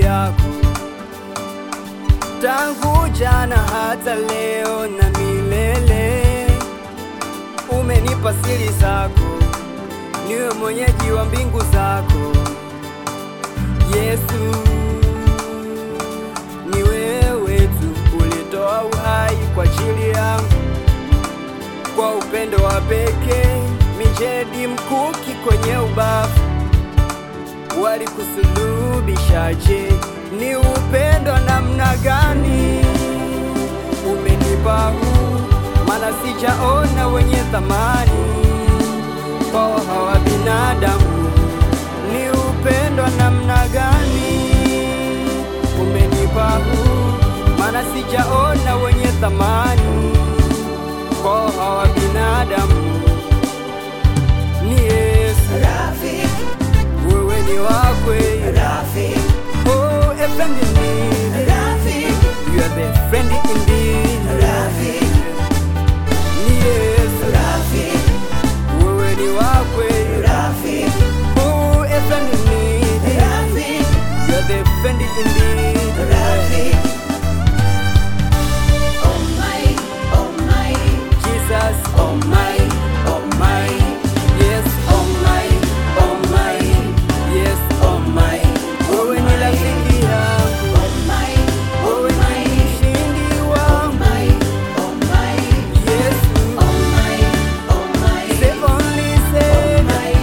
yako, tangu jana hata leo na milele. Umenipa siri zako, niwe mwenyeji wa mbingu zako. Yesu, ni wewe tu ulitoa uhai kwa ajili yangu, kwa upendo wa pekee. Mijedi mkuki kwenye ubavu, walikusulubishaje? Ni upendo namna gani umenipa huu, maana sijaona wenye thamani kwa hawa binadamu. Ni upendo namna gani umenipa huu, maana sijaona wenye thamani kwa hawa binadamu. Ni Yesu Rafiki, wewe ni wakwe. Rafiki, Oh, a friend indeed. Rafiki, You are the friend indeed. Rafiki, Ni Yesu Rafiki, wewe ni wakwe. Rafiki, Oh, a friend indeed. Rafiki, You are the friend indeed. Rafiki. Oh my, oh my, Jesus, oh my, oh my, yes, oh my, oh my, yes, oh my, wewe ni rafiki yangu, oh my, oh wewe my, ni mshindi oh wangu. my, oh my, Yesu, oh my, oh my, say only oh say. my.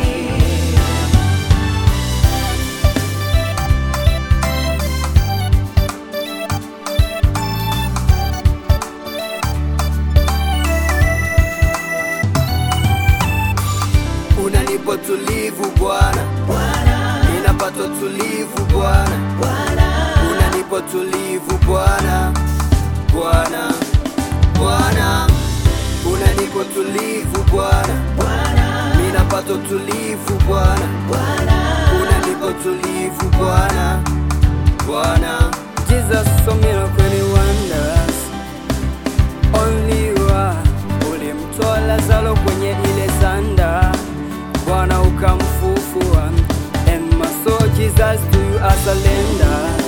Unanipa tulivu Bwana, Bwana, ninapata tulivu Bwana. Bwana, Unanipa tulivu Bwana, Bwana, Bwana. Unanipa tulivu Bwana, Bwana, ninapata tulivu Bwana. Bwana, Unanipa tulivu Bwana, Bwana. Jesus, so miracle wonders, only you are. Ulimtoa Lazaro kwenye ile sanda, Bwana ukamfufua. And my soul, Jesus, to you I surrender.